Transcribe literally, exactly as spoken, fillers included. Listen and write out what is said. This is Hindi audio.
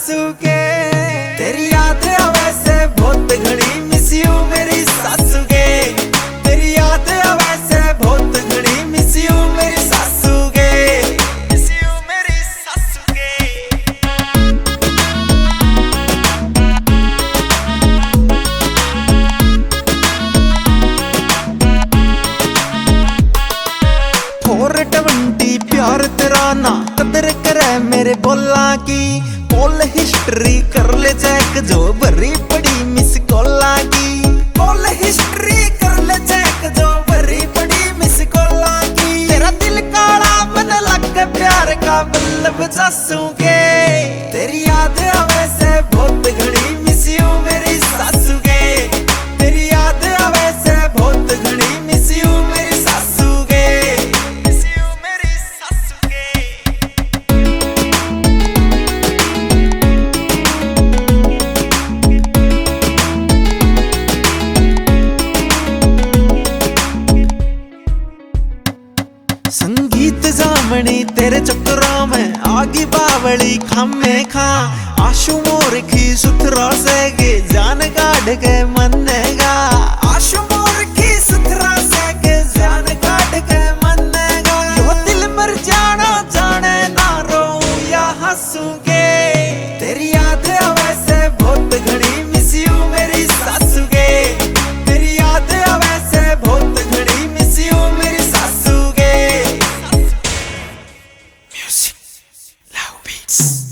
सासू के। तेरी याद आवे से बहुत घड़ी मिस यू मेरी सासू के। तेरी याद आवे से बहुत घड़ी मिस यू मेरी सासू के। मिस यू मेरी सासू के। फोर ट्वेंटी प्यार तेरा ना कदर करे मेरे बोला की। कॉल हिस्ट्री कर ले चेक जो भरी पड़ी मिस कॉला की। कॉल हिस्ट्री कर ले चेक जो भरी पड़ी मिस कॉला की। तेरा दिल काला मन लग प्यार का बल्लभ सासू के। तेरी याद आवे से बहुत घड़ी मिस यू मेरी सासू के। तेरी याद आवे से बहुत घड़ी मिस यू मेरी सासू के। मिस यू मेरी सासू के। संगीत जामनी तेरे चक्करों में आगी बावली खामे खा। आशु मोर की सुथरा से के जान काढ़ के मनेगा। आशु मोर की सुथरा से के जान काढ़ के मनेगा। यो दिल मर जाना जाने ना रो या हंसू के। तेरी याद आवे से बहुत घड़ी मिस यू मेरी सासू के। तेरी याद आवे से बहुत घड़ी मिस यू मेरी सासू के। Music, loud beats.